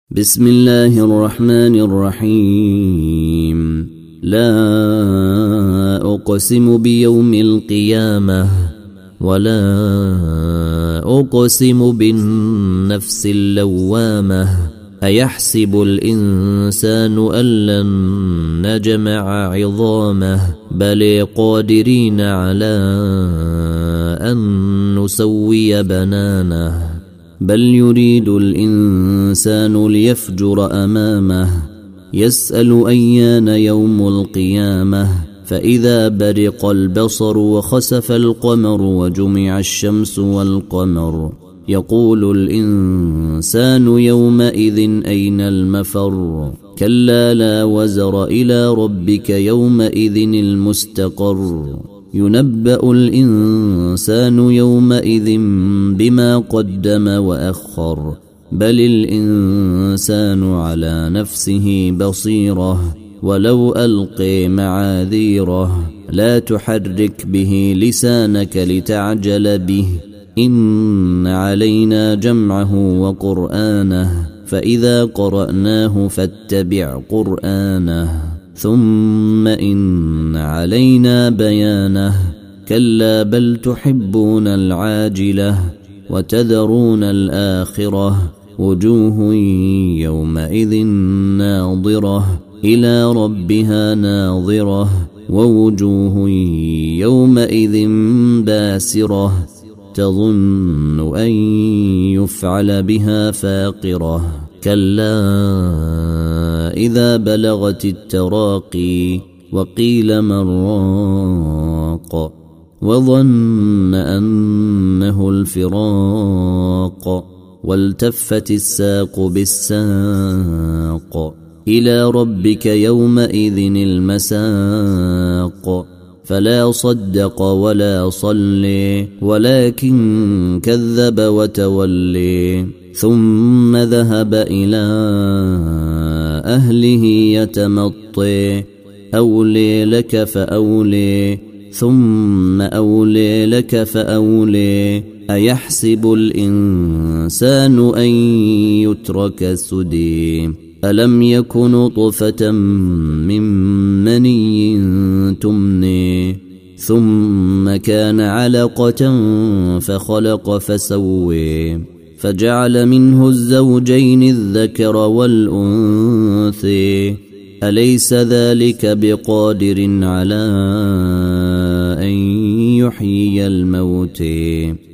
بسم الله الرحمن الرحيم. لا أقسم بيوم القيامة ولا أقسم بالنفس اللوامة. أيحسب الإنسان أن لن نجمع عظامه بل قادرين على أن نسوي بنانه. بل يريد الإنسان ليفجر أمامه يسأل أيان يوم القيامة. فإذا برق البصر وخسف القمر وجمع الشمس والقمر يقول الإنسان يومئذ أين المفر. كلا لا وزر إلى ربك يومئذ المستقر. ينبأ الإنسان يومئذ بما قدم وأخر. بل الإنسان على نفسه بصيرة ولو ألقي معاذيره. لا تحرك به لسانك لتعجل به إن علينا جمعه وقرآنه فإذا قرأناه فاتبع قرآنه ثم إن علينا بيانه. كلا بل تحبون العاجلة وتذرون الآخرة. وجوه يومئذ ناظرة إلى ربها ناظرة ووجوه يومئذ باسرة تظن أن يفعل بها فاقرة. كلا إذا بلغت التراقي وقيل من راق وظن أنه الفراق والتفت الساق بالساق. إلى ربك يومئذ المساق. فلا صدق ولا صلي ولكن كذب وتولي ثم ذهب إلى أهله يتمطي. أولي لك فأولي ثم أولي لك فأولي. أيحسب الإنسان أن يترك سدى. ألم يك نطفة من مني تمني ثم كان علقة فخلق فسوي فجعل منه الزوجين الذكر والأنثى. أليس ذلك بقادر على أن يحيي الموتى.